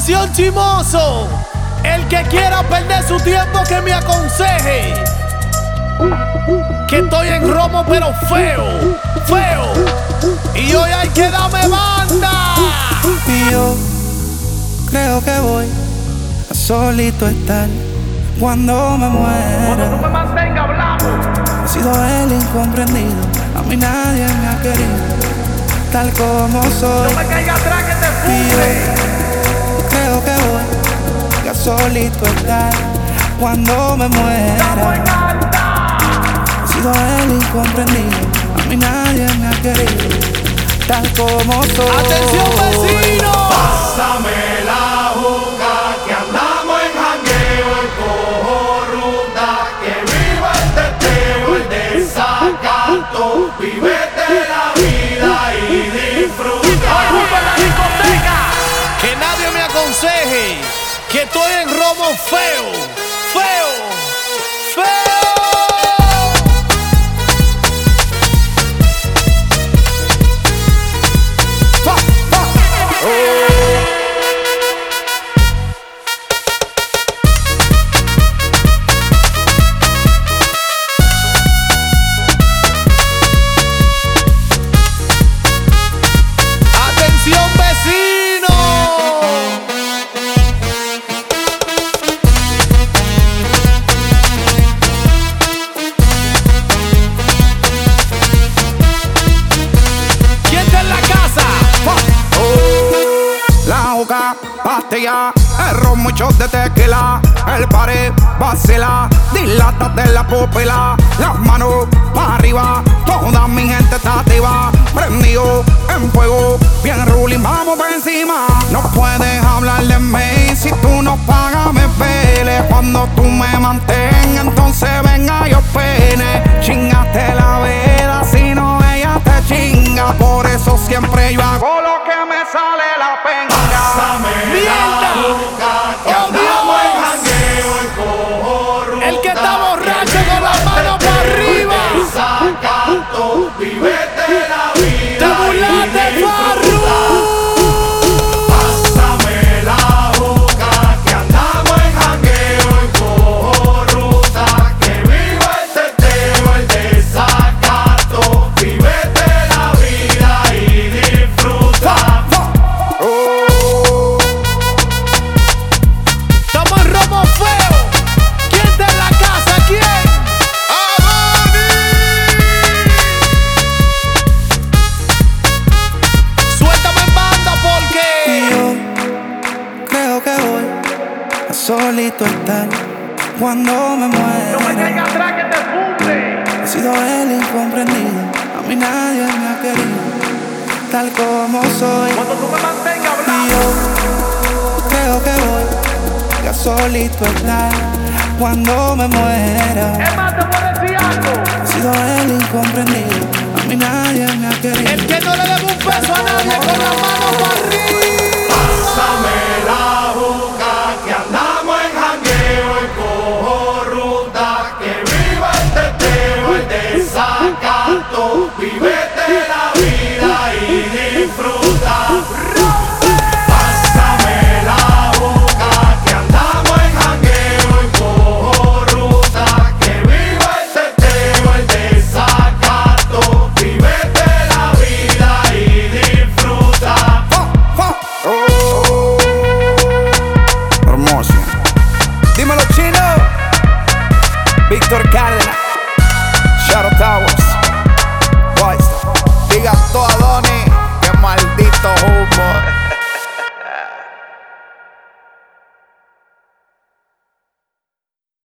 Atención chimoso, el que quiera perder su tiempo que me aconseje. Que estoy en romo pero feo, feo. Y hoy hay que darme banda. Y yo creo que voy a solito estar cuando me muera. Cuando tú me mantengas hablando. He sido el incomprendido, a mí nadie me ha querido tal como soy. No me caiga atrás que te Y puse. yo creo que voy a solito estar cuando me Estamos muera. en alta. He sido el incomprendido, a mí nadie me ha querido tal como soy. Atención vecino. Pásame la juca que andamos en jangueo y cojo ruta. Que viva el teteo, el desacato. Vívete la vida y disfruta. Ocupa la discoteca. Que nadie me aconseje que estoy en romo feo, feo, feo. Atención vecino. ¿Quién está en la casa? La juca, pastilla, el ron, muchos de tequila. El pared vacila, dilata de la pupila. Las manos para arriba, toda mi gente está activa. Prendido en fuego, bien ruling, vamos por encima. No puedes hablar de mí si tú no pagas, me pele. Cuando tú me mantengas, entonces venga yo pene. Chingaste la vela, si no ella te chinga. Por eso siempre yo hago lo que me sale la pena. Pásame la juca que ¡Oh, andamos en Dios! jangueo y cojo ruta. El que está borracho con las manos para arriba. Desacato, vívete la vida. Te burlaste, y Farru. disfruta. Pásame la juca que andamos en jangueo y cojo ruta. Que viva el teteo, el desacato. Vívete la vida y disfruta. Estamos en romo feo. ¿Quién está en la casa? ¿Quién? Suéltame en banda Y porque yo creo que voy a solito estar cuando me muera. atrás que te funde. He sido el incomprendido, a mí nadie me ha querido tal como soy. Cuando tú me mantengas Y hablando. yo creo que voy a solito estar cuando me muera. Es más, te puedo decir algo. He sido el incomprendido, a mí nadie me ha querido. El que no le debe un peso a nadie con la mano para arriba. Pásame la juca que andamos en jangueo y cojo ruta. Que viva el teteo, el desacato. Vívete la vida y disfruta. Pásame la juca que andamos en jangueo y cojo ruta. Que viva el teteo, el desacato. Vívete la vida y disfruta. Hermoso. Dímelo, chino. Víctor Cárdenas, Shadow Tower.